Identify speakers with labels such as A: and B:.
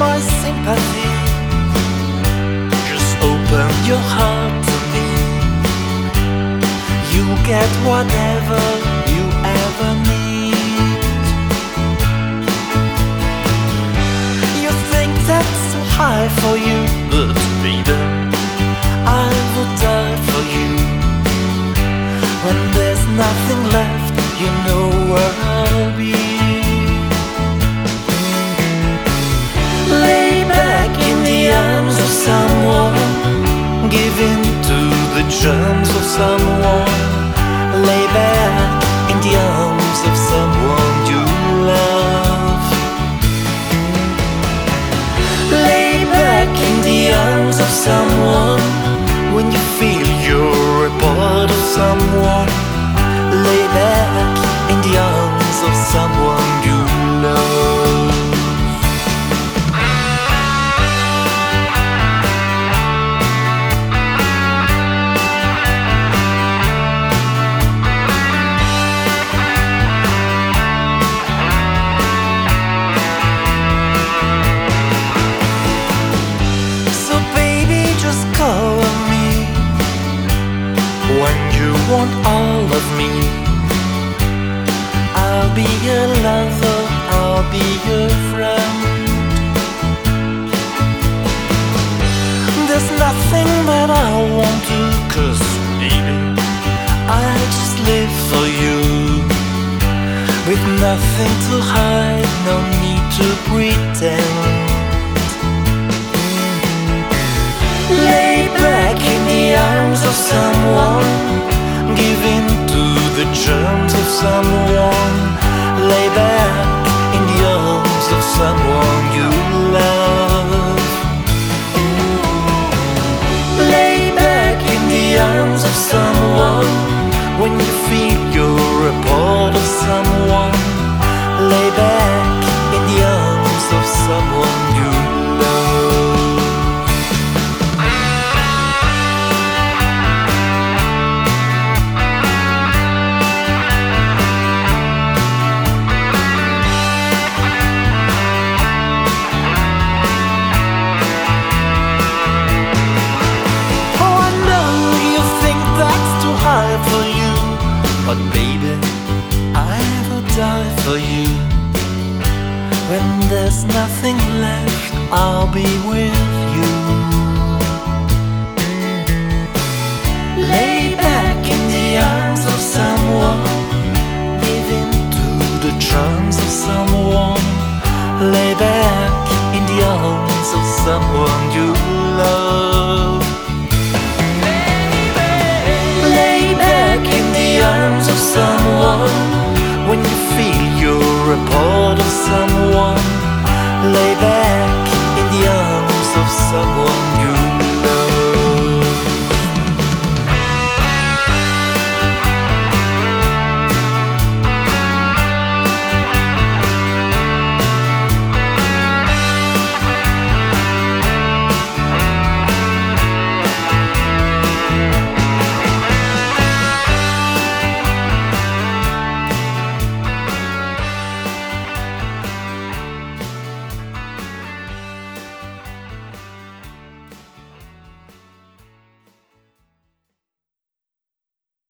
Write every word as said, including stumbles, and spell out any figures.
A: my sympathy. Just open your heart to me. You'll get whatever you ever need. You think that's too high for you, but baby, I would die for you. When there's nothing left, you know where I'll be. Lay back in the arms of someone, give in to the charms of someone. Lay back in the arms of someone you love. Lay back in the arms of someone when you feel you're a part of someone. Lay back in the arms of someone you love. So baby, just call on me when you want all of me. I'll be your lover, I'll be your friend. There's nothing that I won't do, 'cause baby, I just live for you. With nothing to hide, no need to pretend. Lay back in the arms of someone, give in to the charms of someone. Lay back in the arms of someone you love. Lay back in the arms of someone when you feel you're a part of someone. Lay back in the arms of someone you love. For you, but baby, I will die for you. When there's nothing left, I'll be with you. Lay back in the arms of someone, give in to the charms of someone. Lay back in the arms of someone you love. Arms of someone when you feel you're a part of someone. Lay back